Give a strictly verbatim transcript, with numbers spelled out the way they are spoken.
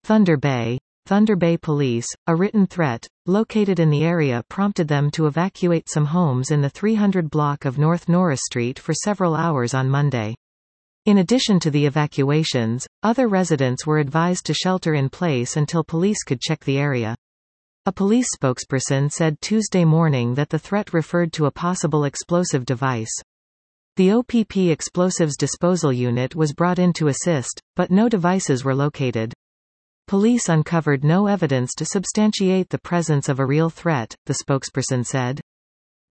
Thunder Bay. Thunder Bay Police, a written threat, located in the area prompted them to evacuate some homes in the three hundred block of North Norris Street for several hours on Monday. In addition to the evacuations, other residents were advised to shelter in place until police could check the area. A police spokesperson said Tuesday morning that the threat referred to a possible explosive device. The O P P Explosives Disposal Unit was brought in to assist, but no devices were located. Police uncovered no evidence to substantiate the presence of a real threat, the spokesperson said.